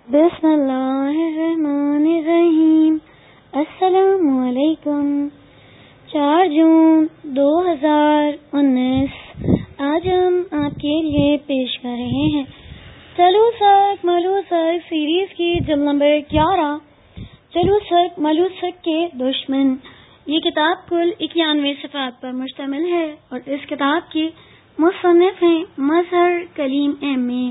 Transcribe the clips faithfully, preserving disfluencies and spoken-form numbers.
بسم اللہ الرحمن الرحیم. السلام علیکم. چار جون دو ہزار انیس. آج ہم آپ کے لیے پیش کر رہے ہیں چلو سک ملو سک سیریز کی جلد نمبر گیارہ، چلو سک ملو سک کے دشمن. یہ کتاب کل اکیانوے صفحات پر مشتمل ہے اور اس کتاب کی مصنف ہیں مظہر کلیم ایم اے.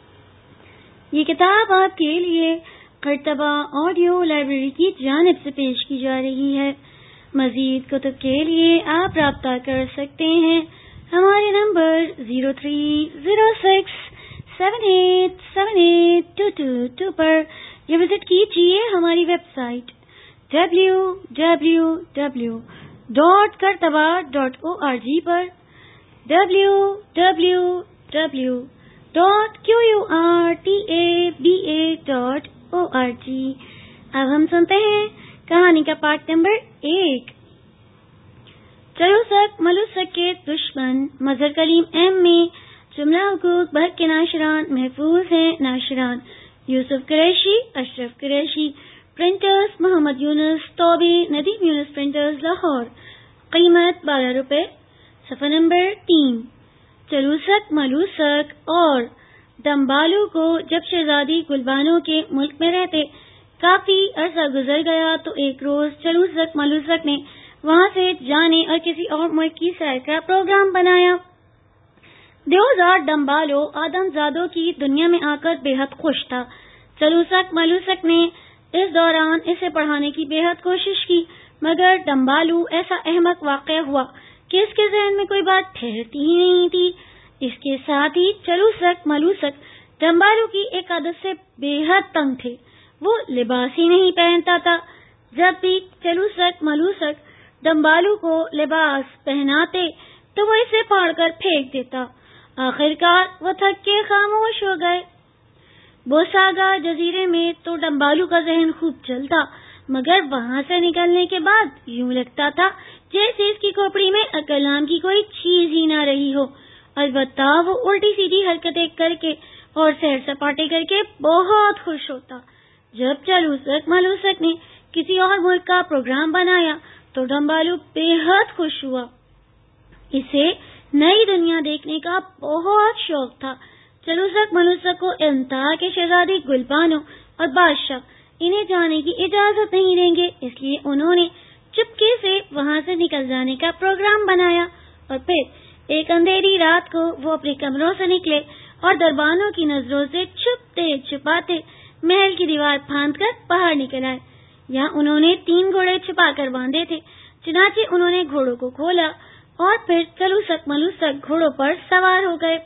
یہ کتاب آپ کے لیے کرتبہ آڈیو لائبریری کی جانب سے پیش کی جا رہی ہے. مزید کتب کے لیے آپ رابطہ کر سکتے ہیں ہمارے number zero three zero six seven eight seven eight two two two پر، یا وزٹ کیجیے ہماری website W W W dot کرتبہ ڈاٹ او آر جی پر، W W W dot Q U R T A B A dot O R G. اب ہم سنتے ہیں کہانی کا پارٹ نمبر ایک. چلو سک ملو سک کے دشمن. مظہر کلیم ایم میں جملہ حقوق بحق کے ناشران محفوظ ہیں. ناشران یوسف قریشی، اشرف قریشی. Printers Muhammad Younis Tobi, Nadeem Younis printers Lahore. قیمت بارہ روپے. صفحہ نمبر تین. چلو سک ملو سک اور ڈمبالو کو جب شہزادی گلبانو کے ملک میں رہتے کافی عرصہ گزر گیا تو ایک روز چلو سک ملو سک نے وہاں سے جانے اور کسی اور ملک کی سیر کا پروگرام بنایا. دیوزار ڈمبالو آدم زادوں کی دنیا میں آ کر بے حد خوش تھا. چلو سک ملو سک نے اس دوران اسے پڑھانے کی بے حد کوشش کی، مگر ڈمبالو ایسا احمق واقع ہوا کہ اس کے ذہن میں کوئی بات ٹھہرتی ہی نہیں تھی. اس کے ساتھ ہی چلو سک ملو سک ڈمبالو کی ایک عادت سے بے حد تنگ تھے. وہ لباس ہی نہیں پہنتا تھا. جب بھی چلو سک ملو سک ڈمبالو کو لباس پہناتے تو وہ اسے پھاڑ کر پھینک دیتا. آخرکار وہ تھک کے خاموش ہو گئے. بوساگا جزیرے میں تو ڈمبالو کا ذہن خوب چلتا، مگر وہاں سے نکلنے کے بعد یوں لگتا تھا جیسے اس کی کھوپڑی میں عقل نام کی کوئی چیز ہی نہ رہی ہو. البتہ وہ الٹی سیدھی حرکتیں کر کے اور سیر سپاٹے کر کے بہت خوش ہوتا. جب چلو سک ملو سک نے کسی اور ملک کا پروگرام بنایا تو ڈمبالو بے حد خوش ہوا. اسے نئی دنیا دیکھنے کا بہت شوق تھا. چلو سک ملو سک کو انتہا کے شہزادی گلبانو اور بادشاہ انہیں جانے کی اجازت نہیں دیں گے، اس لیے انہوں نے چپکے سے وہاں سے نکل جانے کا پروگرام بنایا. اور پھر ایک اندھیری رات کو وہ اپنے کمروں سے نکلے اور دربانوں کی نظروں سے چھپتے چھپاتے محل کی دیوار پھاند کر باہر نکل آئے. یہاں انہوں نے تین گھوڑے چھپا کر باندھے تھے. چنانچہ انہوں نے گھوڑوں کو کھولا اور پھر چلو سک ملو سک گھوڑوں پر سوار ہو گئے.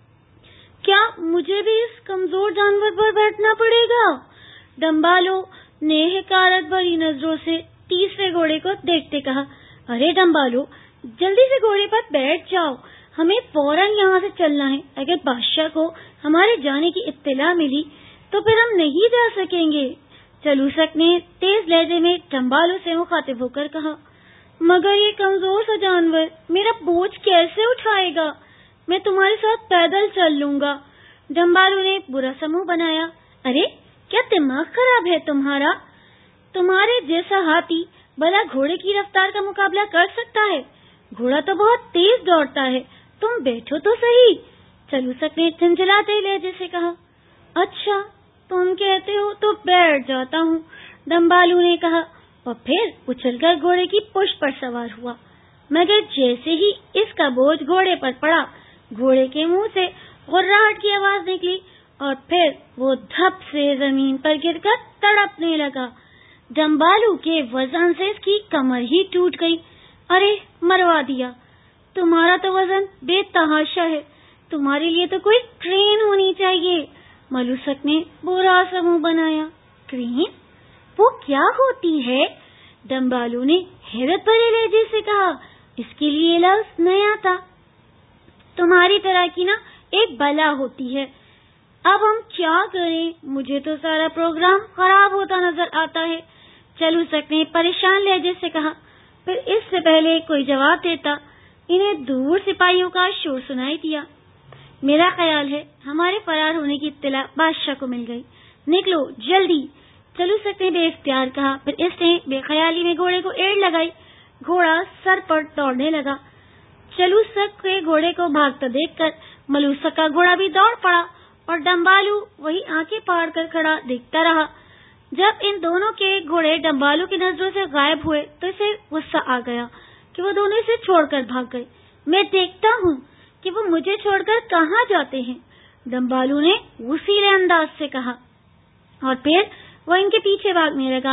کیا مجھے بھی اس کمزور جانور پر بیٹھنا پڑے گا؟ ڈمبالو نے حقارت بھری نظروں سے تیسرے گھوڑے کو دیکھتے کہا. ارے ڈمبالو، جلدی سے گھوڑے پر بیٹھ جاؤ، ہمیں فوراً یہاں سے چلنا ہے. اگر بادشاہ کو ہمارے جانے کی اطلاع ملی تو پھر ہم نہیں جا سکیں گے. چلو سک نے تیز لہجے میں ڈمبالو سے مخاطب ہو کر کہا. مگر یہ کمزور سا جانور میرا بوجھ کیسے اٹھائے گا؟ میں تمہارے ساتھ پیدل چل لوں گا. ڈمبالو نے برا سا منہ بنایا. ارے کیا دماغ خراب ہے تمہارا؟ تمہارے جیسا ہاتھی بھلا گھوڑے کی رفتار کا مقابلہ کر سکتا ہے؟ گھوڑا تو بہت تیز دوڑتا ہے. تم بیٹھو تو صحیح. چلو سک نے جھنجھلاتے لہجے سے کہا. اچھا تم کہتے ہو تو بیٹھ جاتا ہوں، ڈمبالو نے کہا اور پھر اچھل کر گھوڑے کی پشت پر سوار ہوا. مگر جیسے ہی اس کا بوجھ گھوڑے پر پڑا، گھوڑے کے منہ سے غراہٹ کی آواز نکلی اور پھر وہ دھپ سے زمین پر گر کر تڑپنے لگا. ڈمبالو کے وزن سے اس کی کمر ہی ٹوٹ گئی. ارے مروا دیا، تمہارا تو وزن بے تحاشا ہے، تمہارے لیے تو کوئی ٹرین ہونی چاہیے. ملو سک نے برا سا منہ بنایا. ٹرین؟ وہ کیا ہوتی ہے؟ ڈمبالو نے حیرت بھرے لہجے سے کہا. اس کے لیے لفظ نیا تھا. تمہاری طرح کی نا ایک بلا ہوتی ہے. اب ہم کیا کریں؟ مجھے تو سارا پروگرام خراب ہوتا نظر آتا ہے. چلو سک نے پریشان لہجے سے کہا. پھر اس سے پہلے کوئی جواب دیتا انہیں دور سپاہیوں کا شور سنائی دیا. میرا خیال ہے ہمارے فرار ہونے کی اطلاع بادشاہ کو مل گئی. نکلو جلدی، چلوسک نے بے اختیار کہا۔ پھر اس نے بے خیالی میں گھوڑے کو ایڑ لگائی۔ گھوڑا سر پر دوڑنے لگا۔ چلوسک کے گھوڑے کو بھاگتا دیکھ کر ملوسک کا گھوڑا بھی دوڑ پڑا اور ڈمبالو وہی آنکھیں پھاڑ کر کھڑا دیکھتا رہا۔ جب ان دونوں کے گھوڑے ڈمبالو کی نظروں سے غائب ہوئے تو اسے غصہ آ گیا کہ وہ دونوں اسے چھوڑ کر بھاگ گئے۔ میں دیکھتا ہوں کہ وہ مجھے چھوڑ کر کہاں جاتے ہیں، ڈمبالو نے غصیلے انداز سے کہا، اور پھر وہ ان کے پیچھے بھاگنے لگا۔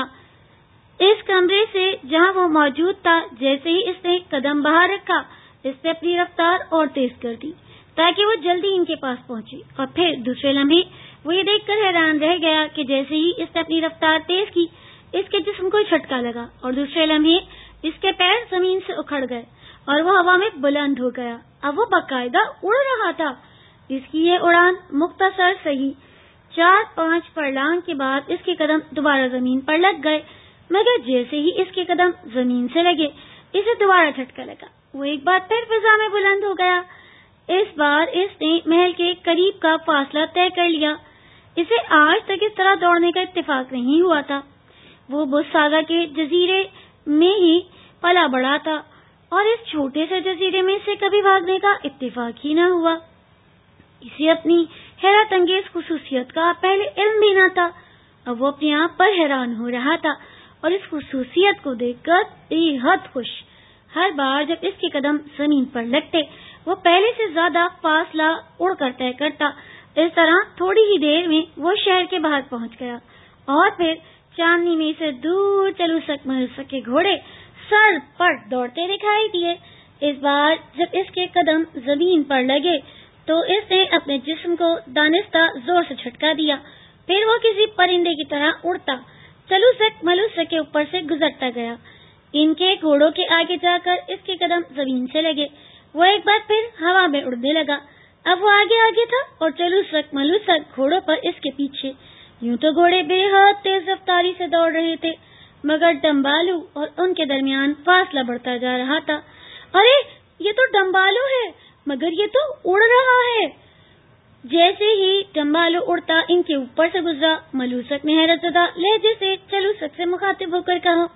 اس کمرے سے جہاں وہ موجود تھا، جیسے ہی اس نے قدم باہر رکھا، اس نے اپنی رفتار اور تیز کر دی تاکہ وہ جلدی ان کے پاس پہنچے، اور پھر دوسرے لمحے وہ یہ دیکھ کر حیران رہ گیا کہ جیسے ہی اس نے اپنی رفتار تیز کی، اس کے جسم کو جھٹکا لگا اور دوسرے لمحے اس کے پیر زمین سے اکھڑ گئے اور وہ ہوا میں بلند ہو گیا۔ اب وہ باقاعدہ اڑ رہا تھا۔ اس کی یہ اڑان مختصر سہی، چار پانچ فرلانگ کے بعد اس کے قدم دوبارہ زمین پر لگ گئے، مگر جیسے ہی اس کے قدم زمین سے لگے اسے دوبارہ جھٹکا لگا۔ وہ ایک بار پھر فضا میں بلند ہو گیا۔ اس بار اس نے محل کے قریب کا فاصلہ طے کر لیا۔ اسے آج تک اس طرح دوڑنے کا اتفاق نہیں ہوا تھا۔ وہ بوساگا کے جزیرے میں ہی پلا بڑا تھا اور اس چھوٹے سے جزیرے میں سے کبھی بھاگنے کا اتفاق ہی نہ ہوا۔ اسے اپنی حیرت انگیز خصوصیت کا پہلے علم بھی نہ تھا۔ اب وہ اپنے آپ پر حیران ہو رہا تھا اور اس خصوصیت کو دیکھ کر بے حد خوش۔ ہر بار جب اس کے قدم زمین پر لگتے وہ پہلے سے زیادہ فاصلہ اڑ کر طے کرتا۔ اس طرح تھوڑی ہی دیر میں وہ شہر کے باہر پہنچ گیا اور پھر چاندنی میں سے دور چلوسک ملوسک کے گھوڑے سر پٹ دوڑتے دکھائی دیے۔ اس بار جب اس کے قدم زمین پر لگے تو اس نے اپنے جسم کو دانستہ زور سے جھٹکا دیا، پھر وہ کسی پرندے کی طرح اڑتا چلوسک ملوسک کے اوپر سے گزرتا گیا۔ ان کے گھوڑوں کے آگے جا کر اس کے قدم زمین سے لگے۔ وہ ایک بار پھر ہوا میں اڑنے لگا۔ اب وہ آگے آگے تھا اور چلوسک ملوسک گھوڑوں پر اس کے پیچھے۔ یوں تو گھوڑے بے حد تیز رفتاری سے دوڑ رہے تھے، مگر ڈمبالو اور ان کے درمیان فاصلہ بڑھتا جا رہا تھا۔ ارے یہ تو ڈمبالو ہے، مگر یہ تو اڑ رہا ہے۔ جیسے ہی ڈمبالو اڑتا ان کے اوپر سے گزرا، ملوسک نے حیرت زدہ لہجے سے چلوسک سے مخاطب ہو کر کہا،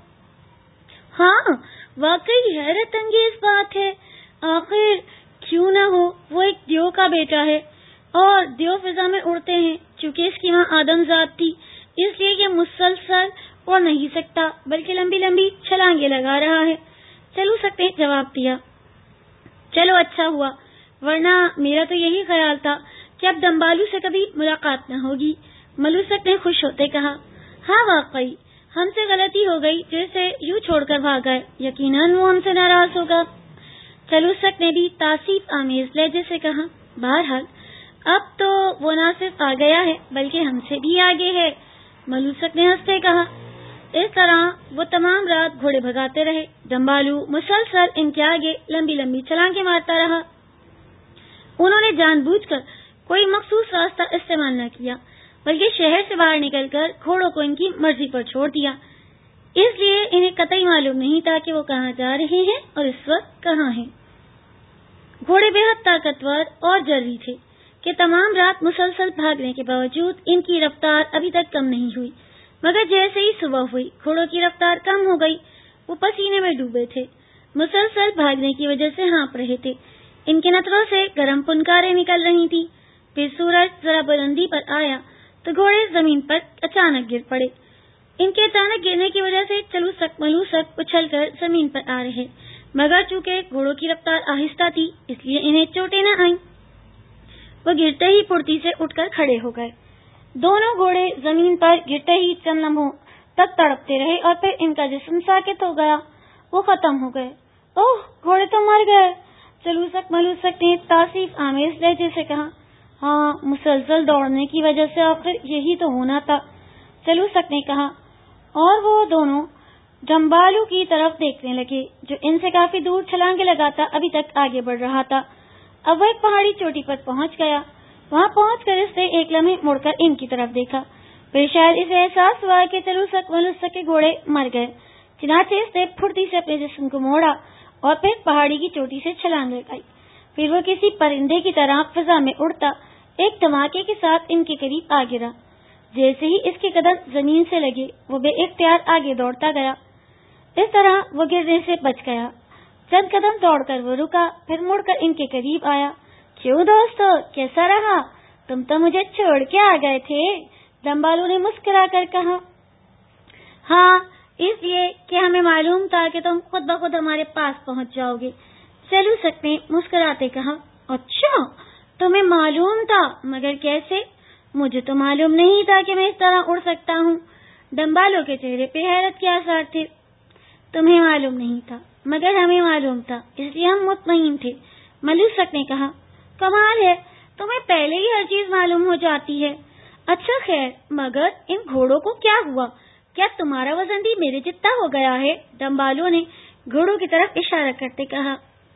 ہاں واقعی حیرت انگیز بات ہے۔ آخر کیوں نہ ہو وہ ایک دیو کا بیٹا ہے اور دیو فضا میں اڑتے ہیں۔ چونکہ اس کی ماں آدم ذات تھی، اس لیے یہ مسلسل اڑ نہیں سکتا بلکہ لمبی لمبی چھلانگیں لگا رہا ہے۔ چلوسک نے جواب دیا، چلو اچھا ہوا، ورنہ میرا تو یہی خیال تھا کہ اب ڈمبالو سے کبھی ملاقات نہ ہوگی۔ ملوسک نے خوش ہوتے کہا، ہاں واقعی ہم سے غلطی ہو گئی جو اسے یوں چھوڑ کر بھاگ گئے، یقیناً وہ ہم سے ناراض ہوگا۔ چلوسک نے بھی تاسیف آمیز لہجے سے کہا، بہرحال اب تو وہ نہ صرف آ گیا ہے بلکہ ہم سے بھی آگے ہے۔ ملوسک نے ہنستے کہا۔ اس طرح وہ تمام رات گھوڑے بھگاتے رہے۔ ڈمبالو مسلسل ان کے آگے لمبی لمبی چھلانگیں مارتا رہا۔ انہوں نے جان بوجھ کر کوئی مخصوص راستہ استعمال نہ کیا بلکہ شہر سے باہر نکل کر گھوڑوں کو ان کی مرضی پر چھوڑ دیا۔ اس لیے انہیں قطعی معلوم نہیں تھا کہ وہ کہاں جا رہے ہیں اور اس وقت کہاں ہیں۔ گھوڑے بے حد طاقتور اور جلدی تھے کہ تمام رات مسلسل بھاگنے کے باوجود ان کی رفتار ابھی تک کم نہیں ہوئی، مگر جیسے ہی صبح ہوئی گھوڑوں کی رفتار کم ہو گئی۔ وہ پسینے میں ڈوبے تھے، مسلسل بھاگنے کی وجہ سے ہانپ رہے تھے، ان کے نتھروں سے گرم پنکاریں نکل رہی تھی۔ پھر سورج ذرا بلندی پر آیا تو گھوڑے زمین پر اچانک گر پڑے۔ ان کے اچانک گرنے کی وجہ سے چلوسک ملوسک اچھل کر زمین پر آ رہے، مگر چونکہ گھوڑوں کی رفتار آہستہ تھی اس لیے انہیں چوٹیں نہ آئیں۔ وہ گرتے ہی پھرتی سے اٹھ کر کھڑے ہو گئے۔ دونوں گھوڑے زمین پر گرتے ہی چند لمحوں تک تڑپتے رہے اور پھر ان کا جسم ساکت ہو گیا، وہ ختم ہو گئے۔ اوہ گھوڑے تو مر گئے، چلوسک ملوسک نے تاسیف آمیز لہجے سے کہا۔ ہاں مسلسل دوڑنے کی وجہ سے آخر یہی تو ہونا تھا، چلوسک نے کہا، اور وہ دونوں ڈمبالو کی طرف دیکھنے لگے جو ان سے کافی دور چھلانگیں لگاتا ابھی تک آگے بڑھ رہا تھا۔ اب وہ ایک پہاڑی چوٹی پر پہنچ گیا۔ وہاں پہنچ کر اس نے ایک لمحے مڑ کر ان کی طرف دیکھا، پھر شاید اسے احساس ہوا کہ چلوسک ملوسک کے گھوڑے مر گئے، چنانچہ اس نے پھرتی سے اپنے جسم کو موڑا اور پھر پہاڑی کی چوٹی سے چھلانگ لگائی۔ پھر وہ کسی پرندے کی طرح فضا میں اڑتا ایک دھماکے کے ساتھ ان کے قریب آ گرا۔ جیسے ہی اس کے قدم زمین سے لگے وہ بے اختیار آگے دوڑتا گیا. اس طرح وہ گرنے سے بچ گیا. چند قدم دوڑ کر وہ رکا, پھر مڑ کر ان کے قریب آیا. کیوں دوستو, کیسا رہا؟ تم تو مجھے چھوڑ کے آ گئے تھے. ڈمبالو نے مسکرا کر کہا. ہاں, اس لیے کہ ہمیں معلوم تھا کہ تم خود بخود ہمارے پاس پہنچ جاؤ گے. چلوسک نے مسکراتے کہا. اچھا, تمہیں معلوم تھا, مگر کیسے؟ مجھے تو معلوم نہیں تھا کہ میں اس طرح اڑ سکتا ہوں. ڈمبالو کے چہرے پہ حیرت کے آثار تھے. تمہیں معلوم نہیں تھا مگر ہمیں معلوم تھا, اس لیے ہم مطمئن تھے. ملوسک نے کہا. کمال ہے, تمہیں پہلے ہی ہر چیز معلوم ہو جاتی ہے. اچھا خیر, مگر ان گھوڑوں کو کیا ہوا؟ کیا تمہارا وزن بھی میرے جتنا ہو گیا ہے؟ ڈمبالو نے گھوڑوں کی طرف اشارہ کرتے کہا.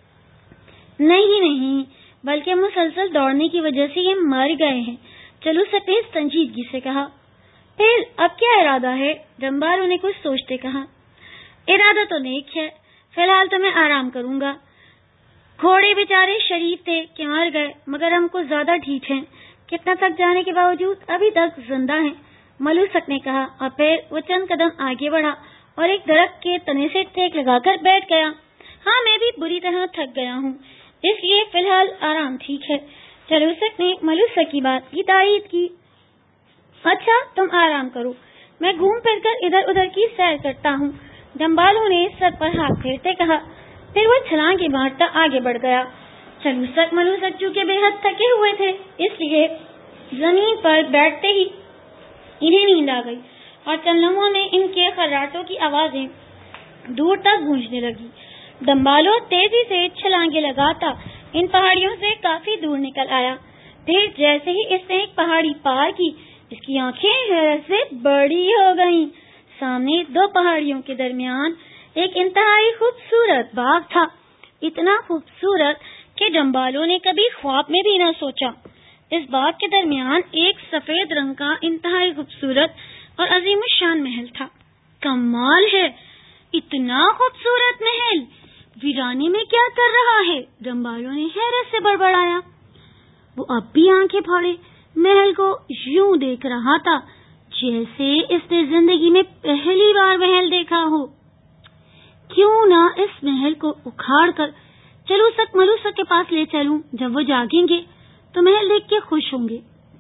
نہیں نہیں, بلکہ مسلسل دوڑنے کی وجہ سے یہ مر گئے ہیں. چلوسک نے سنجیدگی سے کہا. پھر اب کیا ارادہ ہے؟ ڈمبالو نے کچھ سوچتے کہا. ارادہ تو نیک ہے, فی الحال تو میں آرام کروں گا. گھوڑے بیچارے شریف تھے کہ مر گئے, مگر ہم کو زیادہ ڈھیٹ ہیں. کتنا تک جانے کے باوجود ابھی تک زندہ ہیں. ملوسک نے کہا, اور پھر وہ چند قدم آگے بڑھا اور ایک درخت کے تنے سے ٹیک لگا کر بیٹھ گیا. ہاں, میں بھی بری طرح تھک گیا ہوں, اس لیے فی الحال آرام ٹھیک ہے. چلوسک نے ملوسک کی بات کی تائید کی. اچھا, تم آرام کرو, میں گھوم پھر کر ادھر ادھر کی سیر کرتا ہوں. ڈمبالو نے سر پر ہاتھ پھیرتے کہا. پھر وہ چھلانگیں مارتا آگے بڑھ گیا. چلوسک ملوسک چونکہ بے حد تھکے ہوئے تھے, اس لیے زمین پر بیٹھتے ہی انہیں نیند آ گئی, اور چند لمحوں میں ان کے خراٹوں کی آوازیں دور تک گونجنے لگی. ڈمبالو تیزی سے چھلانگیں لگاتا ان پہاڑیوں سے کافی دور نکل آیا. پھر جیسے ہی اس نے ایک پہاڑی پار کی, اس کی آنکھیں حیرت سے بڑی ہو گئیں. سامنے دو پہاڑیوں کے درمیان ایک انتہائی خوبصورت باغ تھا. اتنا خوبصورت کہ ڈمبالو نے کبھی خواب میں بھی نہ سوچا. اس باغ کے درمیان ایک سفید رنگ کا انتہائی خوبصورت اور عظیم الشان محل تھا. کمال ہے, اتنا خوبصورت محل ویرانے میں کیا کر رہا ہے؟ ڈمبالو نے حیرت سے بڑبڑایا. وہ اب بھی آنکھیں پھاڑے محل کو یوں دیکھ رہا تھا جیسے اس نے زندگی میں پہلی بار محل دیکھا ہو. کیوں نہ اس محل کو اکھاڑ کر چلوسک ملوسک کے پاس لے چلوں, جب وہ جاگیں گے تو محل دیکھ کے خوش ہوں گے.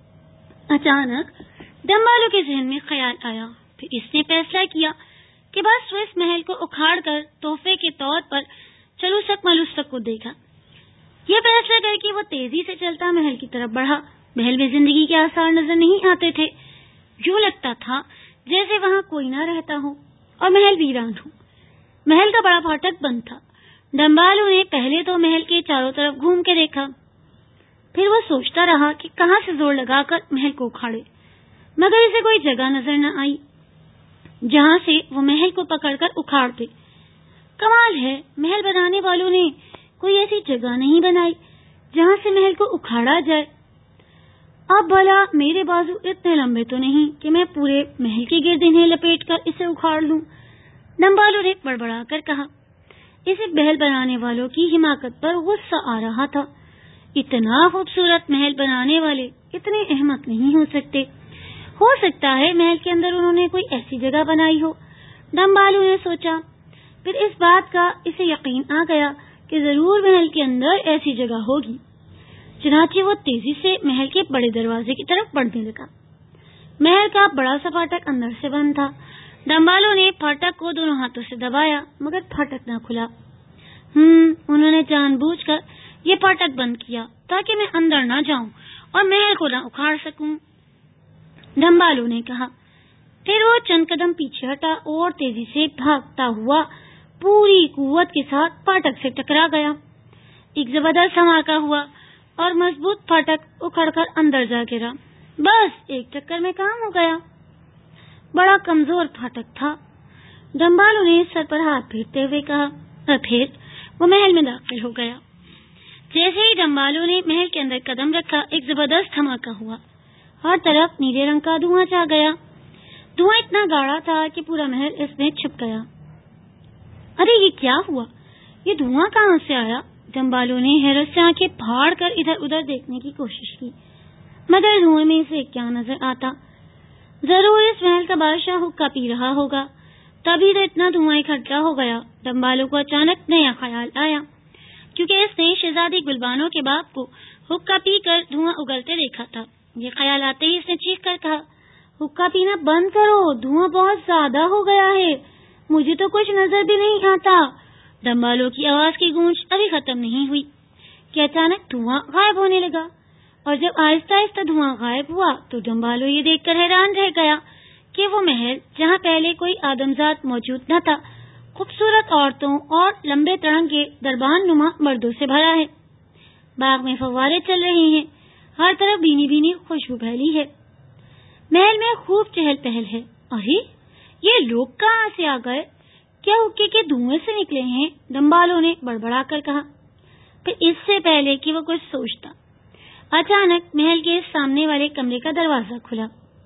اچانک ڈمبالو کے ذہن میں خیال آیا. پھر اس نے فیصلہ کیا کہ بس وہ اس محل کو اکھاڑ کر تحفے کے طور پر چلوسک ملوسک کو دے گا. یہ فیصلہ کر کے وہ تیزی سے چلتا محل کی طرف بڑھا. محل میں زندگی کے آثار نظر نہیں آتے تھے. یوں لگتا تھا جیسے وہاں کوئی نہ رہتا ہو اور محل ویران ہو. محل کا بڑا پھاٹک بند تھا. ڈمبالو نے پہلے تو محل کے چاروں طرف گھوم کے دیکھا. پھر وہ سوچتا رہا کہ کہاں سے زور لگا کر محل کو اکھاڑے, مگر اسے کوئی جگہ نظر نہ آئی جہاں سے وہ محل کو پکڑ کر اکھاڑ دے. کمال ہے, محل بنانے والوں نے کوئی ایسی جگہ نہیں بنائی جہاں سے محل کو اکھاڑا جائے. اب بھلا میرے بازو اتنے لمبے تو نہیں کہ میں پورے محل کے گرد انہیں لپیٹ کر اسے اکھاڑ لوں. ڈمبالو نے بڑبڑا کر کہا. اسے محل بنانے والوں کی حماقت پر غصہ آ رہا تھا. اتنا خوبصورت محل بنانے والے اتنے احمق نہیں ہو سکتے. ہو سکتا ہے محل کے اندر انہوں نے کوئی ایسی جگہ بنائی ہو, ڈمبالو نے سوچا. پھر اس بات کا اسے یقین آ گیا کہ ضرور محل کے اندر ایسی جگہ ہوگی. چنانچہ وہ تیزی سے محل کے بڑے دروازے کی طرف بڑھنے لگا. محل کا بڑا سا پھاٹک اندر سے بند تھا. ڈمبالو نے پھاٹک کو دونوں ہاتھوں سے دبایا, مگر پھاٹک نہ کھلا. ہم انہوں نے جان بوجھ کر یہ پھاٹک بند کیا تاکہ میں اندر نہ جاؤں اور محل کو نہ اکھاڑ سکوں, ڈمبالو نے کہا. پھر وہ چند قدم پیچھے ہٹا اور تیزی سے بھاگتا ہوا پوری قوت کے ساتھ پھاٹک سے ٹکرا گیا. ایک زبردست دھماکہ ہوا اور مضبوط پھاٹک اکھڑ کر اندر جا گرا. بس ایک چکر میں کام ہو گیا. بڑا کمزور پھاٹک تھا. ڈمبالو نے سر پر ہاتھ پھیرتے ہوئے کہا, اور پھر وہ محل میں داخل ہو گیا. جیسے ہی ڈمبالو نے محل کے اندر قدم رکھا, ایک زبردست دھماکہ ہوا. ہر طرف نیلے رنگ کا دھواں چھا گیا. دھواں اتنا گاڑھا تھا کہ پورا محل اس میں چھپ گیا. ارے یہ کیا ہوا؟ یہ دھواں کہاں سے آیا؟ ڈمبالو نے حیرت سے آنکھیں پھاڑ کر ادھر ادھر دیکھنے کی کوشش کی, مگر دھوئیں میں سے کیا نظر آتا. ضرور اس محل کا بادشاہ حقہ پی رہا ہوگا، تبھی تو اتنا دھواں اکٹھا ہو گیا۔ ڈمبالو کو اچانک نیا خیال آیا، کیونکہ اس نے شہزادی گلبانو کے باپ کو حقہ پی کر دھواں اگلتے دیکھا تھا۔ یہ خیال آتے ہی اس نے چیخ کر کہا، حقہ پینا بند کرو، دھواں بہت زیادہ ہو گیا ہے، مجھے تو کچھ نظر بھی نہیں آتا۔ ڈمبالو کی آواز کی گونج ابھی ختم نہیں ہوئی کہ اچانک دھواں غائب ہونے لگا، اور جب آہستہ آہستہ دھواں غائب ہوا تو ڈمبالو یہ دیکھ کر حیران رہ گیا کہ وہ محل جہاں پہلے کوئی آدمزاد موجود نہ تھا، خوبصورت عورتوں اور لمبے تڑنگے دربان نما مردوں سے بھرا ہے۔ باغ میں فوارے چل رہے ہیں، ہر طرف بھینی بھینی خوشبو پھیلی ہے، محل میں خوب چہل پہل ہے۔ ارے یہ لوگ کہاں سے آ گئے؟ کیا حقے کے دھوئیں سے نکلے ہیں؟ ڈمبالو نے بڑبڑا کر کہا۔ پھر اس سے پہلے کہ وہ کچھ سوچتا، اچانک محل کے سامنے والے کمرے کا دروازہ کھلا۔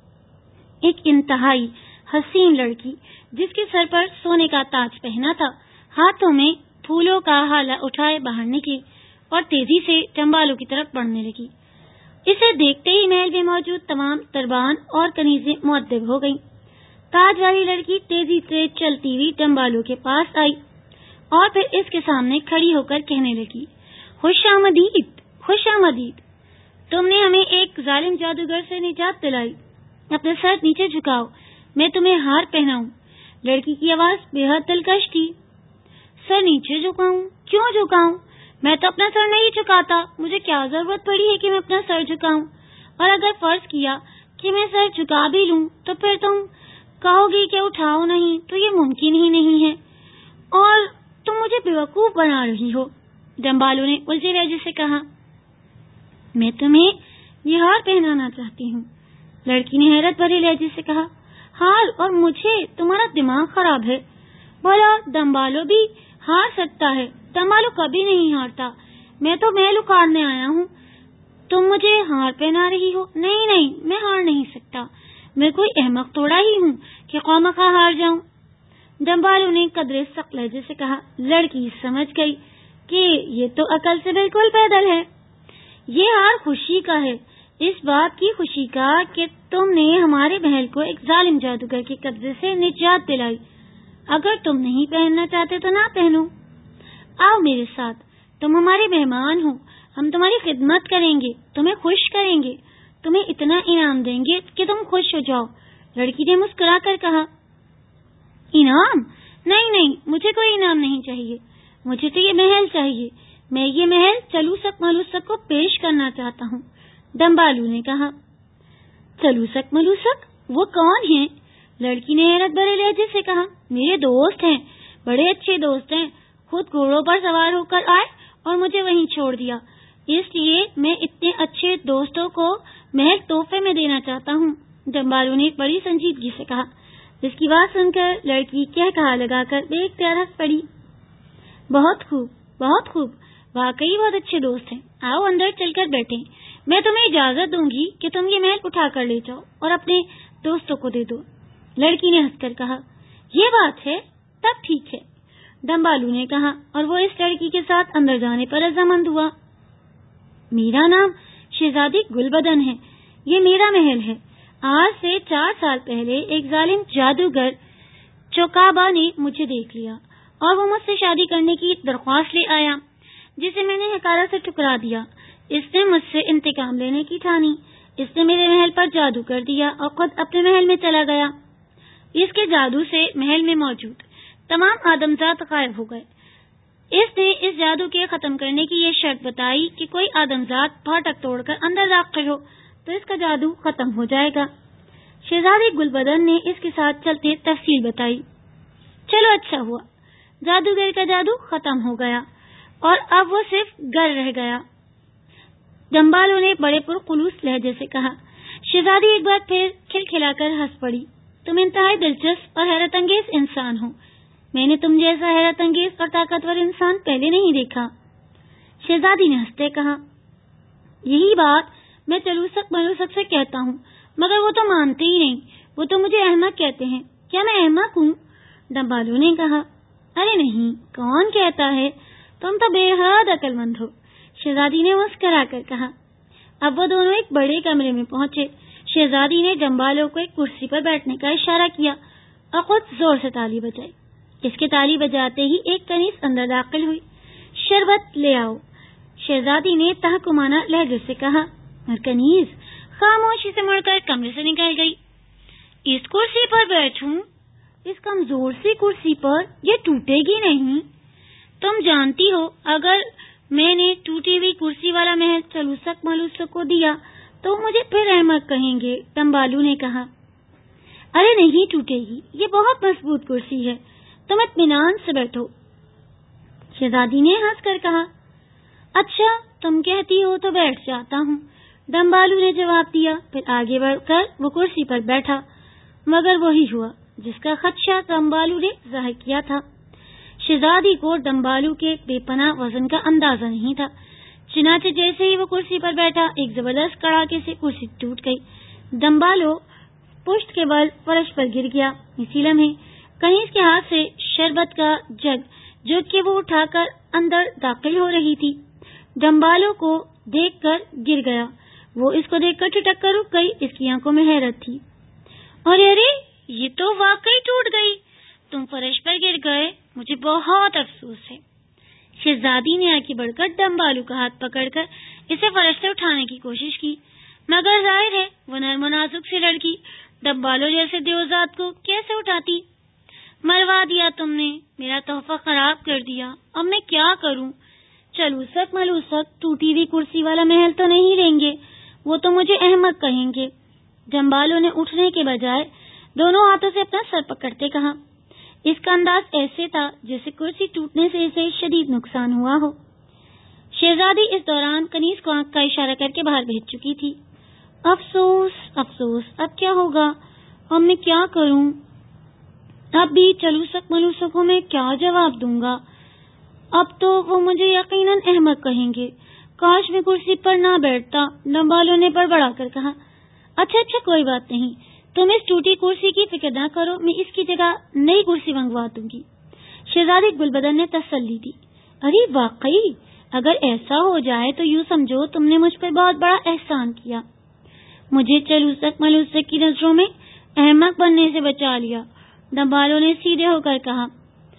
ایک انتہائی حسین لڑکی جس کے سر پر سونے کا تاج پہنا تھا، ہاتھوں میں پھولوں کا ہالا اٹھائے باہر نکلی اور تیزی سے ڈمبالو کی طرف بڑھنے لگی۔ اسے دیکھتے ہی محل میں موجود تمام دربان اور کنیزیں مؤدب ہو گئیں۔ تاج والی لڑکی تیزی سے چلتی ہوئی ڈمبالو کے پاس آئی اور پھر اس کے سامنے کھڑی ہو کر کہنے لگی، خوش آمدید، خوش آمدید، تم نے ہمیں ایک ظالم جادوگر سے نجات دلائی، اپنا سر نیچے جھکاؤ، میں تمہیں ہار پہناؤں۔ لڑکی کی آواز بے حد دلکش تھی۔ سر نیچے جھکاؤں؟ کیوں جھکاؤں؟ میں تو اپنا سر نہیں جھکاتا، مجھے کیا ضرورت پڑی ہے کہ میں اپنا سر جھکاؤں؟ اور اگر فرض کیا کہ میں سر جھکا بھی لوں تو پھر تم کہو گی کہ اٹھاؤ نہیں، تو یہ ممکن ہی نہیں ہے، اور تم مجھے بیوقوف بنا رہی ہو۔ ڈمبالو نے الجھے لہجے سے کہا، میں تمہیں یہ ہار پہنانا چاہتی ہوں۔ لڑکی نے حیرت بھرے لہجے سے کہا، ہار؟ اور مجھے؟ تمہارا دماغ خراب ہے؟ بھلا ڈمبالو بھی ہار سکتا ہے؟ ڈمبالو کبھی نہیں ہارتا، میں تو محل اکھاڑنے آیا ہوں، تم مجھے ہار پہنا رہی ہو؟ نہیں نہیں، میں ہار نہیں سکتا، میں کوئی احمق تھوڑا ہی ہوں کہ خواہ ہار جاؤں۔ ڈمبالو نے قدرے سخت لہجے سے کہا۔ لڑکی سمجھ گئی کہ یہ تو عقل سے بالکل پیدل ہے۔ یہ ہار خوشی کا ہے، اس بات کی خوشی کا کہ تم نے ہمارے محل کو ایک ظالم جادوگر کے قبضے سے نجات دلائی۔ اگر تم نہیں پہننا چاہتے تو نہ پہنو، آؤ میرے ساتھ، تم ہمارے مہمان ہو، ہم تمہاری خدمت کریں گے، تمہیں خوش کریں گے، تمہیں اتنا انعام دیں گے کہ تم خوش ہو جاؤ۔ لڑکی نے مسکرا کر کہا، انعام؟ نہیں نہیں، مجھے کوئی انعام نہیں چاہیے، مجھے تو یہ محل چاہیے، میں یہ محل چلوسک ملوسک کو پیش کرنا چاہتا ہوں۔ ڈمبالو نے کہا۔ چلوسک ملوسک؟ وہ کون ہیں؟ لڑکی نے حیرت بھرے لہجے سے کہا، میرے دوست ہیں، بڑے اچھے دوست ہیں، خود گھوڑوں پر سوار ہو کر آئے اور مجھے وہیں چھوڑ دیا، اس لیے میں اتنے اچھے دوستوں کو محل تحفے میں دینا چاہتا ہوں۔ ڈمبالو نے بڑی سنجیدگی سے کہا۔ اس کی بات سن کر لڑکی کہہ کہا لگا کر بے اختیار ہنس پڑی۔ بہت خوب، بہت خوب، واقعی بہت اچھے دوست ہیں، آؤ اندر چل کر بیٹھیں، میں تمہیں اجازت دوں گی کہ تم یہ محل اٹھا کر لے جاؤ اور اپنے دوستوں کو دے دو۔ لڑکی نے ہنس کر کہا، یہ بات ہے، تب ٹھیک ہے۔ ڈمبالو نے کہا اور وہ اس لڑکی کے ساتھ اندر جانے پر رضامند ہوا۔ میرا نام شہزادی گلبدن ہے، یہ میرا محل ہے۔ آج سے چار سال پہلے ایک ظالم جادوگر چوکابا نے مجھے دیکھ لیا اور وہ مجھ سے شادی کرنے کی درخواست لے آیا، جسے میں نے حقارت سے ٹھکرا دیا۔ اس نے مجھ سے انتقام لینے کی ٹھانی، اس نے میرے محل پر جادو کر دیا اور خود اپنے محل میں چلا گیا۔ اس کے جادو سے محل میں موجود تمام آدمزاد غائب ہو گئے۔ اس نے اس جادو کے ختم کرنے کی یہ شرط بتائی کہ کوئی آدمزاد پھاٹک توڑ کر اندر داخل ہو تو اس کا جادو ختم ہو جائے گا۔ شہزادی گلبدن نے اس کے ساتھ چلتے تفصیل بتائی۔ چلو اچھا ہوا، جادوگر کا جادو ختم ہو گیا اور اب وہ صرف گر رہ گیا۔ ڈمبالو نے بڑے پرخلوص لہجے سے کہا۔ شہزادی ایک بار پھر کھلکھلا کر ہنس پڑی۔ تم انتہائی دلچسپ اور حیرت انگیز انسان ہو، میں نے تم جیسا حیرت انگیز اور طاقتور انسان پہلے نہیں دیکھا۔ شہزادی نے ہنستے کہا، یہی بات میں چلوسک ملوسک سے کہتا ہوں، مگر وہ تو مانتے ہی نہیں، وہ تو مجھے احمق کہتے ہیں۔ کیا میں احمق ہوں؟ ڈمبالو نے کہا، ارے نہیں، کون کہتا ہے، تم تو بے حد عقل مند ہو۔ شہزادی نے مسکرا کر کہا۔ اب وہ دونوں ایک بڑے کمرے میں پہنچے۔ شہزادی نے ڈمبالو کو ایک کرسی پر بیٹھنے کا اشارہ کیا اور خود زور سے تالی بجائی۔ اس کے تالی بجاتے ہی ایک کنیز اندر داخل ہوئی۔ شربت لے آؤ، شہزادی نے تحکمانہ لہجے سے کہا، اور کنیز خاموشی سے مڑ کر کمرے سے نکل گئی۔ اس کرسی پر بیٹھوں، اس کمزور سی کرسی پر، یہ ٹوٹے گی نہیں؟ تم جانتی ہو اگر میں نے ٹوٹی ہوئی کرسی والا محل چلوسک ملوسک کو دیا تو مجھے پھر احمق کہیں گے، ڈمبالو نے کہا۔ ارے نہیں ٹوٹے گی، یہ بہت مضبوط کرسی ہے، تم اطمینان سے بیٹھو، شہزادی نے ہنس کر کہا۔ اچھا تم کہتی ہو تو بیٹھ جاتا ہوں، ڈمبالو نے جواب دیا، پھر آگے بڑھ کر وہ کرسی پر بیٹھا، مگر وہی ہوا جس کا خدشہ ڈمبالو نے ظاہر کیا تھا۔ شہزادی کو ڈمبالو کے بے پناہ وزن کا اندازہ نہیں تھا، چنانچہ جیسے ہی وہ کرسی پر بیٹھا ایک زبردست کڑاکے سے کرسی ٹوٹ گئی۔ ڈمبالو پشت کے بل فرش پر گر گیا۔ اسی لمحے کنیز کے ہاتھ سے شربت کا جگ جو کہ وہ اٹھا کر اندر داخل ہو رہی تھی، ڈمبالو کو دیکھ کر گر گیا۔ وہ اس کو دیکھ کر ٹھٹک کر رک گئی، اس کی آنکھوں میں حیرت تھی۔ ارے ارے یہ تو واقعی ٹوٹ گئی، تم فرش پر گر گئے، مجھے بہت افسوس ہے۔ شہزادی نے آگے بڑھ کر ڈمبالو کا ہاتھ پکڑ کر اسے فرش سے اٹھانے کی کوشش کی، مگر ظاہر ہے وہ نرم و نازک سی لڑکی ڈمبالو جیسے دیوزاد کو کیسے اٹھاتی۔ مروا دیا تم نے، میرا تحفہ خراب کر دیا، اب میں کیا کروں؟ چلوسک ملوسک ٹوٹی ہوئی کرسی والا محل تو نہیں لیں گے، وہ تو مجھے احمق کہیں گے۔ ڈمبالو نے اٹھنے کے بجائے دونوں ہاتھوں سے اپنا سر پکڑتے کہا۔ اس کا انداز ایسے تھا جیسے کرسی ٹوٹنے سے اسے شدید نقصان ہوا ہو۔ شہزادی اس دوران کنیز کو آنکھ کا اشارہ کر کے باہر بھیج چکی تھی۔ افسوس افسوس، اب کیا ہوگا، اب میں کیا کروں؟ اب بھی چلوسک ملوسکوں میں کیا جواب دوں گا؟ اب تو وہ مجھے یقیناً احمق کہیں گے، کاش میں کرسی پر نہ بیٹھتا، ڈمبالو نے بڑبڑا کر کہا۔ اچھا اچھا کوئی بات نہیں، تم اس ٹوٹی کرسی کی فکر نہ کرو، میں اس کی جگہ نئی کرسی منگوا دوں گی، شہزادی گلبدن نے تسلی دی۔ ارے واقعی؟ اگر ایسا ہو جائے تو یوں سمجھو تم نے مجھ پر بہت بڑا احسان کیا، مجھے چلوسک ملوسک کی نظروں میں احمق بننے سے بچا لیا، ڈمبالو نے سیدھے ہو کر کہا۔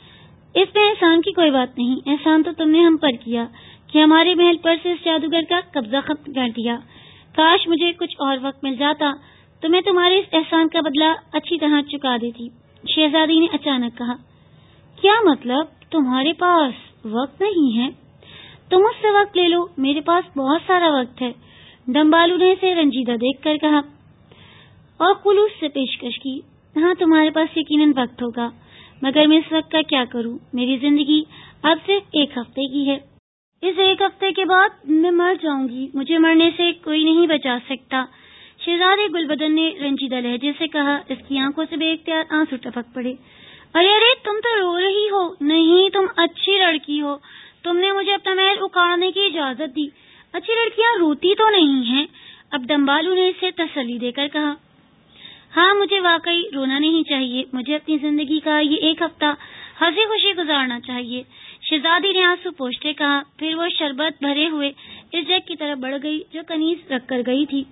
اس میں احسان کی کوئی بات نہیں، احسان تو تم نے ہم پر کیا کہ ہمارے محل پر سے اس جادوگر کا قبضہ ختم کر دیا۔ کاش مجھے کچھ اور وقت مل جاتا تو میں تمہارے اس احسان کا بدلہ اچھی طرح چکا دیتی، شہزادی نے اچانک کہا۔ کیا مطلب؟ تمہارے پاس وقت نہیں ہے؟ تم مجھ سے وقت لے لو، میرے پاس بہت سارا وقت ہے، ڈمبالو نے اسے رنجیدہ دیکھ کر کہا اور خلوص سے پیشکش کی۔ ہاں تمہارے پاس یقیناً وقت ہوگا، مگر میں اس وقت کا کیا کروں؟ میری زندگی اب صرف ایک ہفتے کی ہے، اس ایک ہفتے کے بعد میں مر جاؤں گی، مجھے مرنے سے کوئی نہیں بچا سکتا، شہزادی گلبدن نے رنجیدہ لہجے سے کہا۔ اس کی آنکھوں سے بے اختیار آنسو ٹپک پڑے۔ ارے ارے تم تو رو رہی ہو؟ نہیں، تم اچھی لڑکی ہو، تم نے مجھے اپنا محل اکاڑنے کی اجازت دی، اچھی لڑکیاں روتی تو نہیں ہیں، اب ڈمبالو نے اسے تسلی دے کر کہا۔ ہاں مجھے واقعی رونا نہیں چاہیے، مجھے اپنی زندگی کا یہ ایک ہفتہ ہنسی خوشی گزارنا چاہیے، شہزادی نے آنسو پوچھتے کہا۔ پھر وہ شربت بھرے ہوئے اس جگ کی طرف بڑھ گئی جو کنیز رکھ کر گئی تھی۔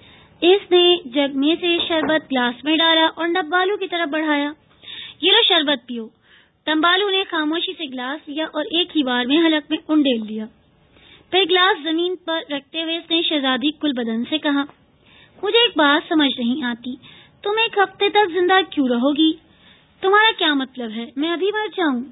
اس نے جگ میں سے شربت گلاس میں ڈالا اور ڈمبالو کی طرف بڑھایا۔ یہ لو شربت پیو۔ ڈمبالو نے خاموشی سے گلاس لیا اور ایک ہی بار میں حلق میں انڈیل دیا، پھر گلاس زمین پر رکھتے ہوئے اس نے شہزادی گلبدن سے کہا، مجھے ایک بات سمجھ نہیں آتی، تم ایک ہفتے تک زندہ کیوں رہو گی؟ تمہارا کیا مطلب ہے میں ابھی مر جاؤں؟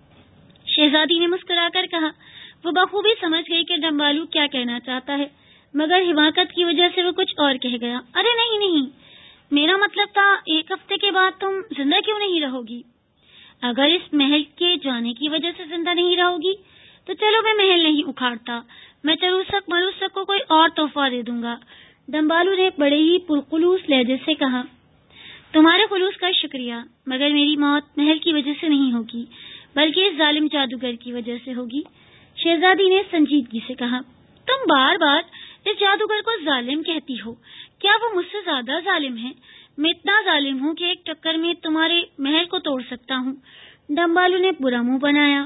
شہزادی نے مسکرا کر کہا۔ وہ بخوبی سمجھ گئی کہ ڈمبالو کیا کہنا چاہتا ہے، مگر حماقت کی وجہ سے وہ کچھ اور کہہ گیا۔ ارے نہیں نہیں، میرا مطلب تھا ایک ہفتے کے بعد تم زندہ کیوں نہیں رہو گی؟ اگر اس محل کے جانے کی وجہ سے زندہ نہیں رہو گی تو چلو میں محل نہیں اکھاڑتا، میں چلوسک ملوسک کو کوئی اور تحفہ دے دوں گا، ڈمبالو نے بڑے ہی پرخلوص لہجے سے کہا۔ تمہارے خلوص کا شکریہ، مگر میری موت محل کی وجہ سے نہیں ہوگی بلکہ اس ظالم جادوگر کی وجہ سے ہوگی، شہزادی نے سنجیدگی سے کہا۔ تم بار بار اس جادوگر کو ظالم کہتی ہو، کیا وہ مجھ سے زیادہ ظالم ہے؟ میں اتنا ظالم ہوں کہ ایک ٹکر میں تمہارے محل کو توڑ سکتا ہوں، ڈمبالو نے برا منہ بنایا۔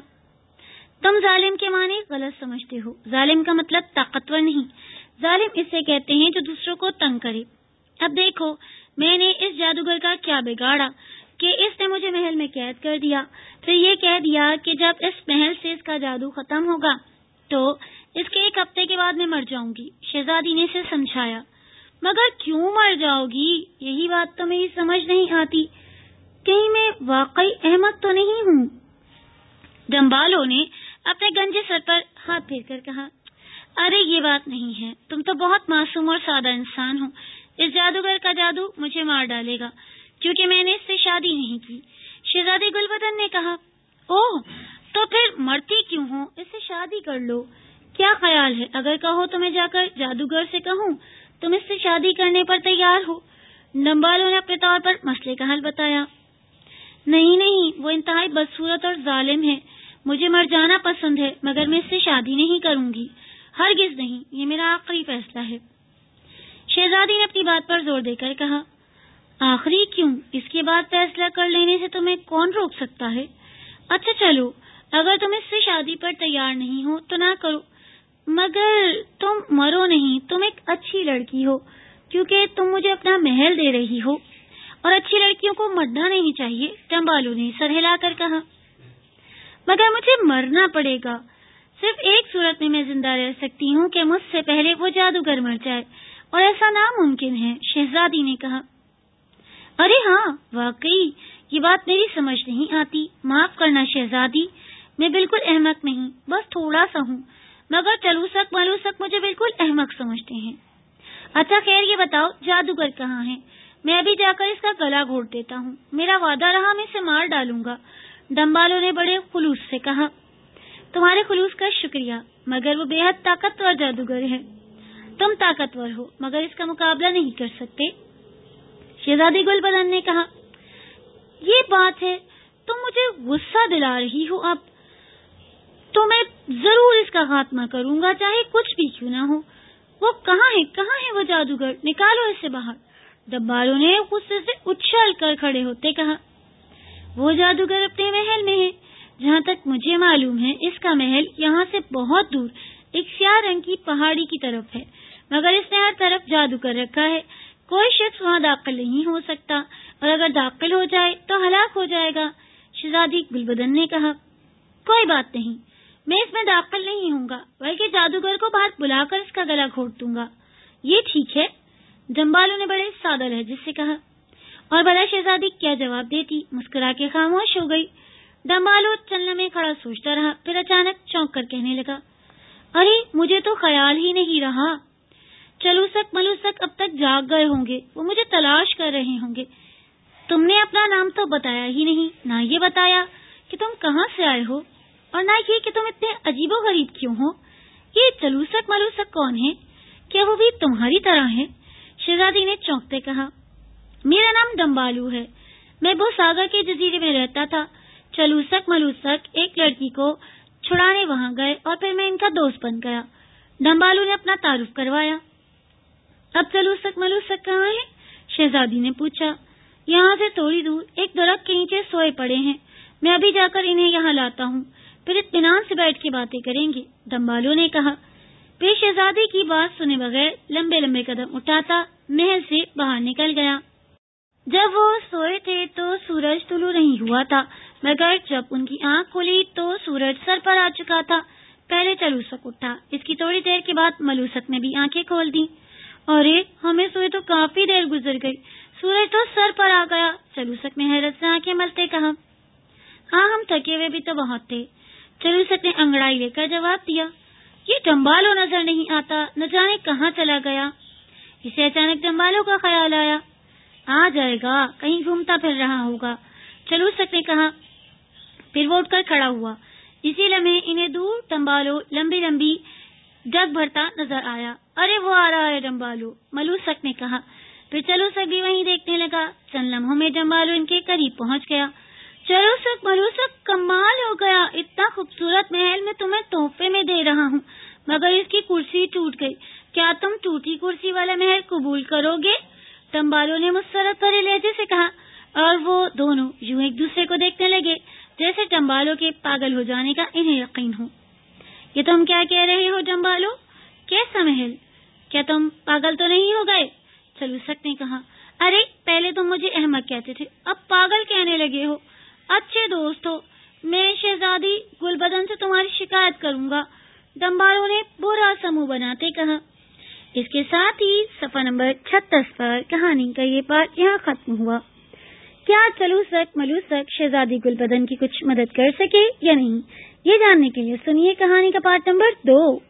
تم ظالم کے معنی غلط سمجھتے ہو، ظالم کا مطلب طاقتور نہیں، ظالم اسے کہتے ہیں جو دوسروں کو تنگ کرے، اب دیکھو میں نے اس جادوگر کا کیا بگاڑا کہ اس نے مجھے محل میں قید کر دیا، پھر یہ کہہ دیا کہ جب اس محل سے اس کا جادو ختم ہوگا تو اس کے ایک ہفتے کے بعد میں مر جاؤں گی۔ شہزادی نے اسے سمجھایا، مگر کیوں مر جاؤ گی؟ یہی بات تو میری سمجھ نہیں آتی، کہیں میں واقعی احمق تو نہیں ہوں؟ ڈمبالو نے اپنے گنجے سر پر ہاتھ پھیر کر کہا، ارے یہ بات نہیں ہے، تم تو بہت معصوم اور سادہ انسان ہو۔ اس جادوگر کا جادو مجھے مار ڈالے گا کیونکہ میں نے اس سے شادی نہیں کی۔ شہزادی گلبدن نے کہا، اوہ تو پھر مرتی کیوں ہو؟ اس سے شادی کر لو۔ کیا خیال ہے اگر کہو تو میں جا کر جادوگر سے کہوں تم اس سے شادی کرنے پر تیار ہو؟ ڈمبالو نے اپنے طور پر مسئلے کا حل بتایا۔ نہیں نہیں، وہ انتہائی بدصورت اور ظالم ہے، مجھے مر جانا پسند ہے مگر میں اس سے شادی نہیں کروں گی، ہرگز نہیں، یہ میرا آخری فیصلہ ہے۔ شہزادی نے اپنی بات پر زور دے کر کہا، آخری کیوں؟ اس کے بعد فیصلہ کر لینے سے تمہیں کون روک سکتا ہے؟ اچھا چلو، اگر تم اس سے شادی پر تیار نہیں ہو تو نہ کرو، مگر تم مرو نہیں، تم ایک اچھی لڑکی ہو کیونکہ تم مجھے اپنا محل دے رہی ہو، اور اچھی لڑکیوں کو مرنا نہیں چاہیے۔ ڈمبالو نے سر ہلا کر کہا، مگر مجھے مرنا پڑے گا، صرف ایک صورت میں میں زندہ رہ سکتی ہوں کہ مجھ سے پہلے وہ جادوگر مر جائے، اور ایسا ناممکن ہے۔ شہزادی نے کہا، ارے ہاں واقعی یہ بات میری سمجھ نہیں آتی، معاف کرنا شہزادی، میں بالکل احمق نہیں، بس تھوڑا سا ہوں، مگر چلوسک ملوسک مجھے بالکل احمق سمجھتے ہیں۔ اچھا خیر یہ بتاؤ جادوگر کہاں ہے؟ میں ابھی جا کر اس کا گلا گھونٹ دیتا ہوں، میرا وعدہ رہا میں اسے مار ڈالوں گا۔ ڈمبالو نے بڑے خلوص سے کہا، تمہارے خلوص کا شکریہ، مگر وہ بے حد طاقتور جادوگر ہے، تم طاقتور ہو مگر اس کا مقابلہ نہیں کر سکتے۔ شہزادی گلبدن نے کہا، یہ بات ہے، تم مجھے غصہ دلا رہی ہو، اب تو میں ضرور اس کا خاتمہ کروں گا چاہے کچھ بھی کیوں نہ ہو۔ وہ کہاں ہے کہاں ہے وہ جادوگر؟ نکالو اسے باہر۔ ڈمبالو نے غصے سے اچھل کر کھڑے ہوتے کہا، وہ جادوگر اپنے محل میں ہے، جہاں تک مجھے معلوم ہے اس کا محل یہاں سے بہت دور ایک سیاہ رنگ کی پہاڑی کی طرف ہے، مگر اس نے ہر طرف جادو کر رکھا ہے، کوئی شخص وہاں داخل نہیں ہو سکتا، اور اگر داخل ہو جائے تو ہلاک ہو جائے گا۔ شہزادی گلبدن نے کہا، کوئی بات نہیں، میں اس میں داخل نہیں ہوں گا، بلکہ جادوگر کو باہر بلا کر اس کا گلا گھونٹ دوں گا۔ یہ ٹھیک ہے؟ ڈمبالو نے بڑے سادہ لہجے سے کہا، اور بلا شہزادی کیا جواب دیتی، مسکرا کے خاموش ہو گئی۔ ڈمبالو چند لمحے کھڑا سوچتا رہا، پھر اچانک چونک کر کہنے لگا، ارے مجھے تو خیال ہی نہیں رہا، چلوسک ملوسک اب تک جاگ گئے ہوں گے، وہ مجھے تلاش کر رہے ہوں گے۔ تم نے اپنا نام تو بتایا ہی نہیں، نہ یہ بتایا کہ تم کہاں سے آئے ہو، اور نہ یہ کہ تم اتنے عجیب و غریب کیوں ہو۔ یہ چلوسک ملوسک کون ہے؟ کیا وہ بھی تمہاری طرح ہے؟ شہزادی نے چونکتے کہا، میرا نام ڈمبالو ہے، میں بوساگر کے جزیرے میں رہتا تھا۔ چلوسک ملوسک ایک لڑکی کو چھڑانے وہاں گئے اور پھر میں ان کا دوست بن گیا۔ ڈمبالو نے اپنا تعارف کروایا۔ اب چلوسک ملوسک کہاں ہے؟ شہزادی نے پوچھا۔ یہاں سے تھوڑی دور ایک درخت کے نیچے سوئے پڑے ہیں، میں ابھی جا کر انہیں یہاں لاتا ہوں، پھر اطمینان سے بیٹھ کے باتیں کریں گے، ڈمبالو نے کہا۔ پھر شہزادی کی بات سنے بغیر لمبے لمبے قدم اٹھاتا محل سے باہر نکل گیا۔ جب وہ سوئے تھے تو سورج طلوع نہیں ہوا تھا، مگر جب ان کی آنکھ کھلی تو سورج سر پر آ چکا تھا۔ پہلے چلوسک اٹھا، اس کی تھوڑی دیر کے بعد ملوسک نے بھی آنکھیں کھول دی۔ ارے ہمیں سوئے تو کافی دیر گزر گئی، سورج تو سر پر آ گیا۔ چلوسک نے حیرت سے آنکھیں ملتے کہا، ہاں ہم تھکے ہوئے بھی تو بہت تھے۔ چلوسک نے انگڑائی لے کر جواب دیا، یہ ڈمبالو نظر نہیں آتا، نہ جانے کہاں چلا گیا۔ اسے اچانک ڈمبالو کا خیال آیا، آ جائے گا، کہیں گھومتا پھر رہا ہوگا، چلوسک نے کہا۔ پھر وہ اٹھ کر کھڑا ہوا۔ اسی لمحے انہیں دور ڈمبالو لمبی لمبی ڈگ بھرتا نظر آیا۔ ارے وہ آ رہا ہے ڈمبالو، ملوسک نے کہا۔ پھر چلوسک بھی وہیں دیکھنے لگا۔ چند لمحوں میں ڈمبالو ان کے قریب پہنچ گیا۔ چلوسک ملوسک کمال ہو گیا، اتنا خوبصورت محل میں تمہیں تحفے میں دے رہا ہوں، مگر اس کی کرسی ٹوٹ گئی، کیا تم ٹوٹی کرسی والا محل قبول کرو گے؟ ڈمبالو نے مسرت بھرے لہجے سے کہا، اور وہ دونوں یوں ایک دوسرے کو دیکھنے لگے جیسے ڈمبالو کے پاگل ہو جانے کا انہیں یقین ہو۔ یہ تم کیا کہہ رہے ہو ڈمبالو؟ کیسا محل؟ کیا تم پاگل تو نہیں ہو گئے؟ چلوسک نے کہا، ارے پہلے تم مجھے احمق کہتے تھے، اب پاگل کہنے لگے ہو۔ اچھے دوست ہو، میں شہزادی گلبدن سے تمہاری شکایت کروں گا، ڈمبارو نے برا سا منہ بناتے کہا۔ اس کے ساتھ ہی صفحہ نمبر چھتیس پر کہانی کا یہ پارٹ یہاں ختم ہوا۔ کیا چلوسک ملوسک شہزادی گلبدن کی کچھ مدد کر سکے یا نہیں، یہ جاننے کے لیے سنیے کہانی کا پارٹ نمبر دو۔